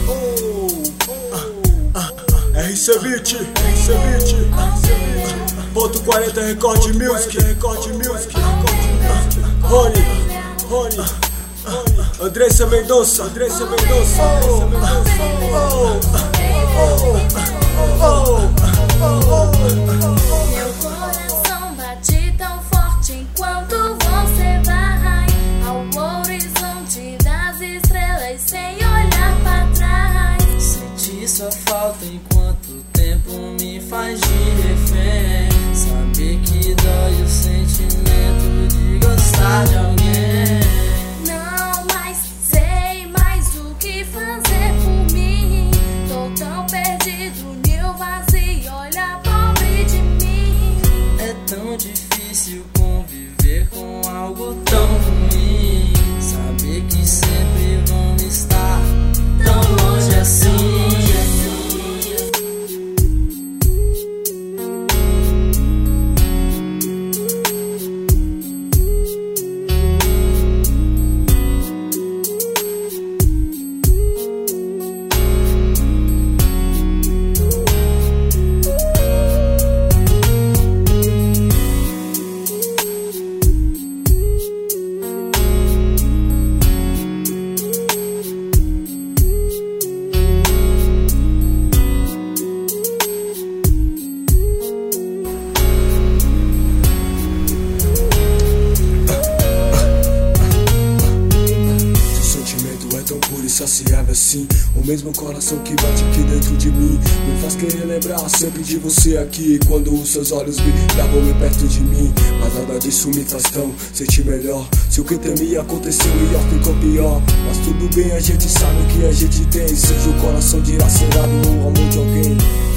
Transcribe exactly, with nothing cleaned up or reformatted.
R C Beat, R C Beat, ponto quarenta Record Music, Record Music, Rony, Rony, Andressa Mendonça, Andressa Mendonça. Meu coração bate tão forte enquanto você vai ao horizonte das estrelas sem olhar pra trás. Sentir sua falta enquanto o tempo me faz de refém. Saber que dói o sentimento de gostar de alguém. Não mais sei mais o que fazer por mim. Tô tão perdido, meu vazio, olha pobre de mim. É tão difícil conviver com algo tão ruim. Saber que sempre vão estar tão longe assim. Insaciável assim, o mesmo coração que bate aqui dentro de mim me faz querer lembrar sempre de você aqui. Quando os seus olhos brilhavam perto de mim, mas nada disso me faz tão sentir melhor. Se o que temia aconteceu e ó, ficou pior, mas tudo bem, a gente sabe o que a gente tem, seja o coração dilacerado ou o amor de alguém.